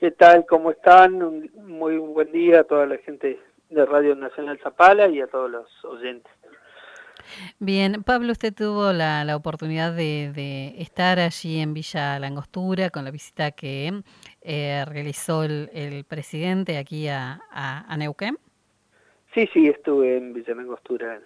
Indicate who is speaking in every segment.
Speaker 1: ¿Qué tal? ¿Cómo están? Un muy buen día a toda la gente de Radio Nacional Zapala y a todos los oyentes.
Speaker 2: Bien, Pablo, usted tuvo la oportunidad de estar allí en Villa La Angostura con la visita que realizó el presidente aquí a Neuquén.
Speaker 1: Sí, estuve en Villa Langostura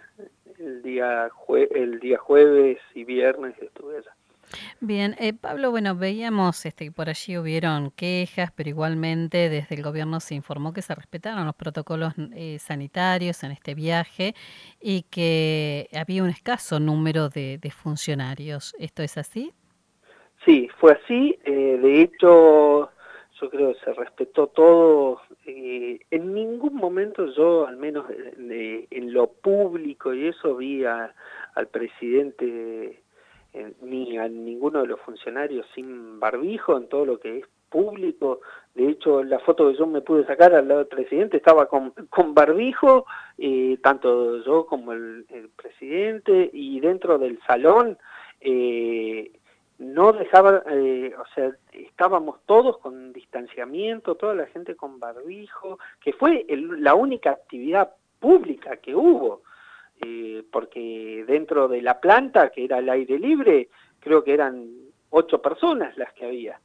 Speaker 1: el día jueves y viernes estuve allá.
Speaker 2: Bien, Pablo, bueno, veíamos que por allí hubieron quejas, pero igualmente desde el gobierno se informó que se respetaron los protocolos sanitarios en este viaje y que había un escaso número de funcionarios. ¿Esto es así?
Speaker 1: Sí, fue así. De hecho, yo creo que se respetó todo. En ningún momento yo, al menos en lo público y eso, vi al presidente ni a ninguno de los funcionarios sin barbijo en todo lo que es público. De hecho, la foto que yo me pude sacar al lado del presidente estaba con barbijo, tanto yo como el presidente, y dentro del salón no dejaba, o sea, estábamos todos con distanciamiento, toda la gente con barbijo, que fue la única actividad pública que hubo. Porque dentro de la planta, que era al aire libre, creo que eran 8 personas las que había.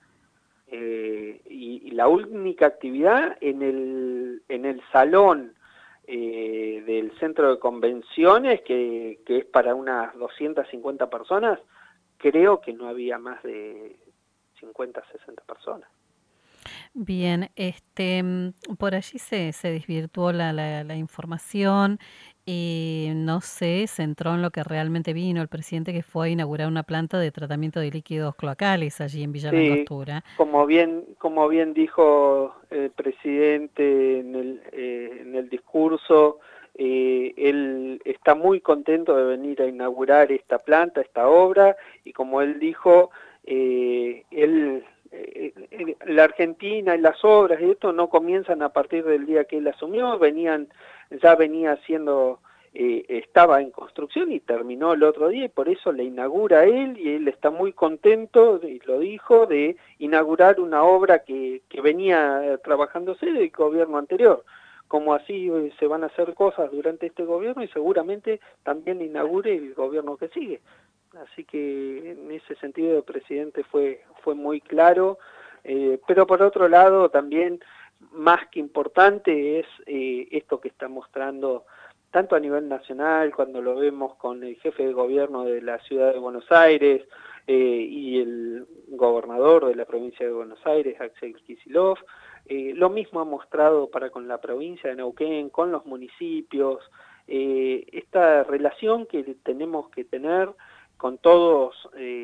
Speaker 1: Y la única actividad en el salón del centro de convenciones, que es para unas 250 personas, creo que no había más de 50, 60 personas.
Speaker 2: Bien, por allí se desvirtuó la información y no sé, se entró en lo que realmente vino el presidente, que fue a inaugurar una planta de tratamiento de líquidos cloacales allí en Villa La
Speaker 1: Sí,
Speaker 2: Angostura.
Speaker 1: como bien dijo el presidente en el discurso, él está muy contento de venir a inaugurar esta planta, esta obra, y como él dijo, la Argentina y las obras y esto no comienzan a partir del día que él asumió, ya venía haciendo, estaba en construcción y terminó el otro día, y por eso le inaugura él, y él está muy contento, y lo dijo, de inaugurar una obra que venía trabajándose del gobierno anterior. Como así se van a hacer cosas durante este gobierno, y seguramente también inaugure el gobierno que sigue. Así que en ese sentido el presidente fue muy claro, pero por otro lado también, más que importante, es esto que está mostrando tanto a nivel nacional, cuando lo vemos con el jefe de gobierno de la ciudad de Buenos Aires y el gobernador de la provincia de Buenos Aires, Axel Kicillof. Lo mismo ha mostrado para con la provincia de Neuquén, con los municipios, esta relación que tenemos que tener con todos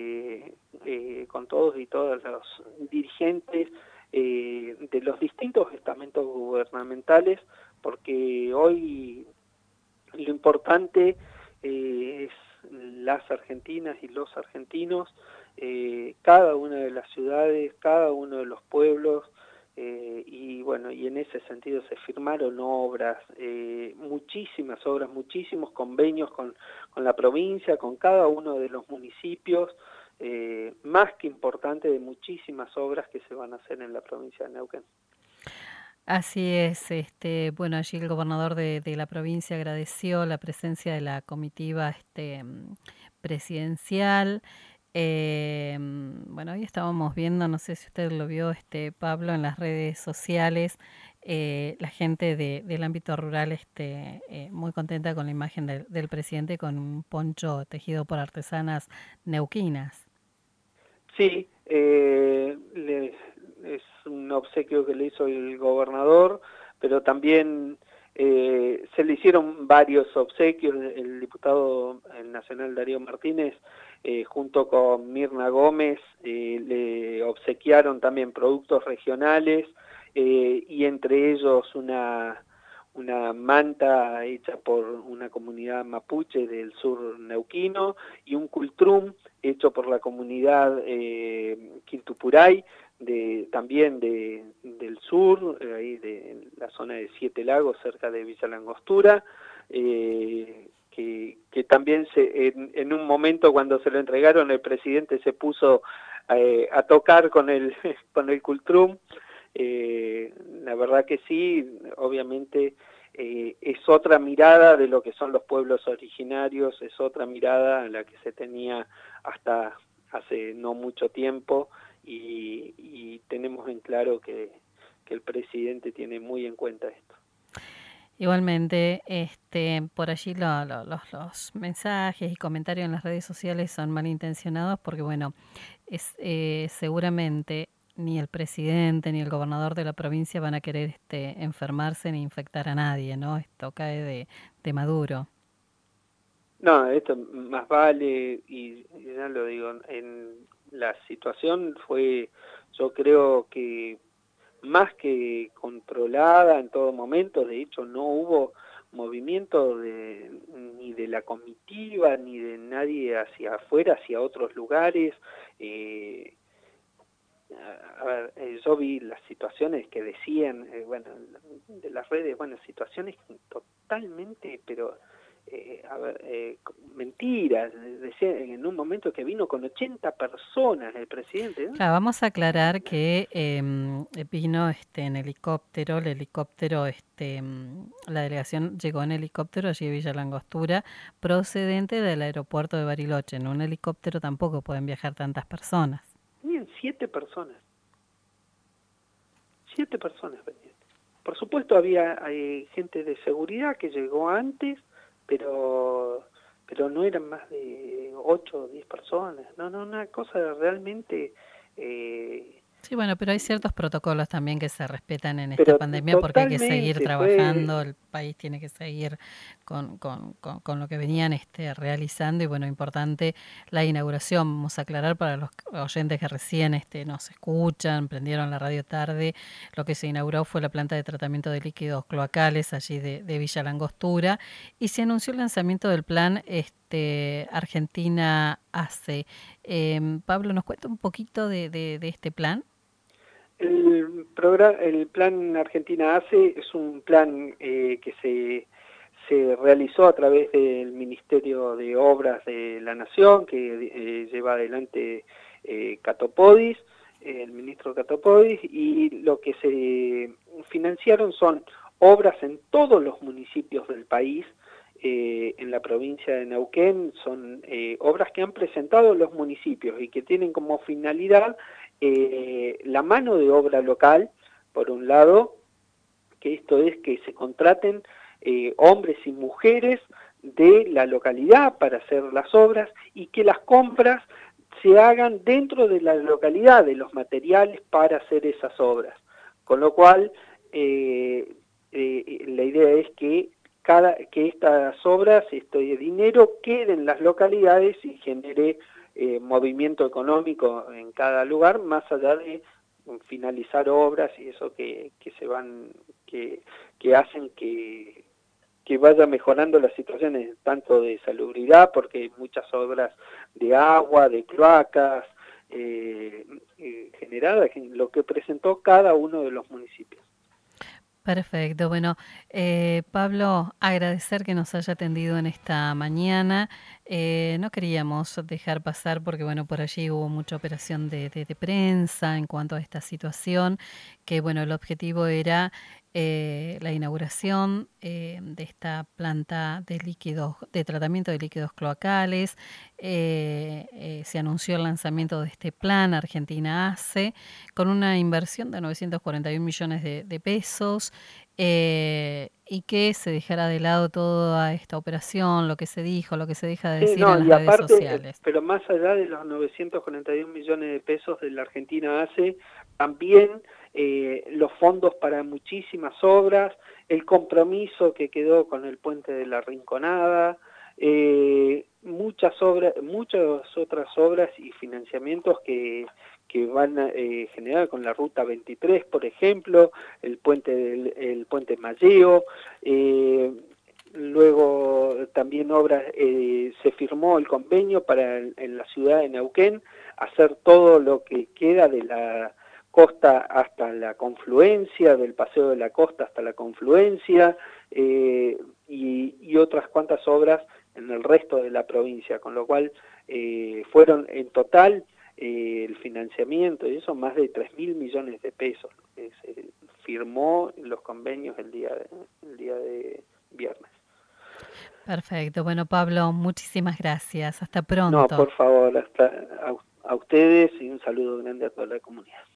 Speaker 1: y todas los dirigentes de los distintos estamentos gubernamentales, porque hoy lo importante es las argentinas y los argentinos, cada una de las ciudades, cada uno de los pueblos, y bueno, y en ese sentido se firmaron obras, muchísimas obras, muchísimos convenios con la provincia, con cada uno de los municipios, más que importante, de muchísimas obras que se van a hacer en la provincia de Neuquén.
Speaker 2: Así es, bueno, allí el gobernador de la provincia agradeció la presencia de la comitiva presidencial. Bueno, hoy estábamos viendo, no sé si usted lo vio, Pablo, en las redes sociales, la gente del ámbito rural muy contenta con la imagen del presidente con un poncho tejido por artesanas neuquinas.
Speaker 1: Sí, es un obsequio que le hizo el gobernador, pero también se le hicieron varios obsequios. El diputado nacional Darío Martínez, junto con Mirna Gómez, le obsequiaron también productos regionales, y entre ellos una manta hecha por una comunidad mapuche del sur neuquino, y un cultrum hecho por la comunidad Quiltupuray, también del sur, ahí de la zona de Siete Lagos, cerca de Villa La Angostura, que también en un momento cuando se lo entregaron, el presidente se puso a tocar con el cultrum, verdad que sí, obviamente es otra mirada de lo que son los pueblos originarios, es otra mirada a la que se tenía hasta hace no mucho tiempo, y tenemos en claro que el presidente tiene muy en cuenta esto.
Speaker 2: Igualmente, por allí los mensajes y comentarios en las redes sociales son malintencionados porque, bueno, seguramente ni el presidente ni el gobernador de la provincia van a querer enfermarse ni infectar a nadie, ¿no? Esto cae de Maduro.
Speaker 1: No, esto más vale, y ya lo digo, en la situación fue, yo creo que más que controlada en todo momento. De hecho no hubo movimiento ni de la comitiva ni de nadie hacia afuera, hacia otros lugares. A ver, yo vi las situaciones que decían, bueno, de las redes, bueno, situaciones totalmente, pero mentiras. Decía en un momento que vino con 80 personas el presidente, ¿no?
Speaker 2: Claro, vamos a aclarar que vino en helicóptero, la delegación llegó en helicóptero allí a Villa Langostura, procedente del aeropuerto de Bariloche. En un helicóptero tampoco pueden viajar tantas personas.
Speaker 1: Venían 7 personas. 7 personas venían. Por supuesto había gente de seguridad que llegó antes, pero no eran más de 8 o 10 personas. No, una cosa realmente...
Speaker 2: Sí, bueno, pero hay ciertos protocolos también que se respetan en esta pandemia porque hay que seguir trabajando, el país tiene que seguir con lo que venían realizando, y bueno, importante la inauguración. Vamos a aclarar para los oyentes que recién nos escuchan, prendieron la radio tarde, lo que se inauguró fue la planta de tratamiento de líquidos cloacales allí de Villa Langostura, y se anunció el lanzamiento del plan Argentina Hace. Pablo, ¿nos cuenta un poquito de este plan?
Speaker 1: El plan Argentina Hace es un plan que se realizó a través del Ministerio de Obras de la Nación, que lleva adelante Catopodis, el ministro Catopodis, y lo que se financiaron son obras en todos los municipios del país. En la provincia de Neuquén son obras que han presentado los municipios y que tienen como finalidad la mano de obra local, por un lado, que esto es que se contraten hombres y mujeres de la localidad para hacer las obras, y que las compras se hagan dentro de la localidad de los materiales para hacer esas obras. Con lo cual, la idea es que estas obras, este dinero, quede en las localidades y genere movimiento económico en cada lugar, más allá de finalizar obras y eso que hacen que vaya mejorando las situaciones tanto de salubridad, porque hay muchas obras de agua, de cloacas generadas en lo que presentó cada uno de los municipios.
Speaker 2: Perfecto, bueno, Pablo, agradecer que nos haya atendido en esta mañana. No queríamos dejar pasar porque, bueno, por allí hubo mucha operación de prensa en cuanto a esta situación, que, bueno, el objetivo era la inauguración de esta planta de líquidos, de tratamiento de líquidos cloacales. Se anunció el lanzamiento de este plan Argentina Hace, con una inversión de 941 millones de pesos, y que se dejara de lado toda esta operación, lo que se dijo, lo que se deja de decir en las redes sociales.
Speaker 1: Pero más allá de los 941 millones de pesos de la Argentina Hace, también los fondos para muchísimas obras, el compromiso que quedó con el puente de la Rinconada, muchas otras obras y financiamientos que van a generar con la Ruta 23, por ejemplo, el puente Malleo, luego también obras, se firmó el convenio para en la ciudad de Neuquén hacer todo lo que queda de la costa hasta la confluencia, del paseo de la costa hasta la confluencia, y otras cuantas obras en el resto de la provincia, con lo cual fueron en total el financiamiento, y eso más de 3.000 millones de pesos que se firmó los convenios el día de viernes.
Speaker 2: Perfecto. Bueno, Pablo, muchísimas gracias. Hasta
Speaker 1: No,
Speaker 2: pronto.
Speaker 1: por favor, hasta a ustedes y un saludo grande a toda la comunidad.